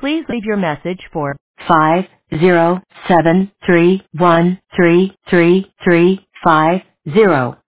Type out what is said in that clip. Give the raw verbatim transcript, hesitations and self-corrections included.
Please leave your message for five zero seven three one three three three five zero.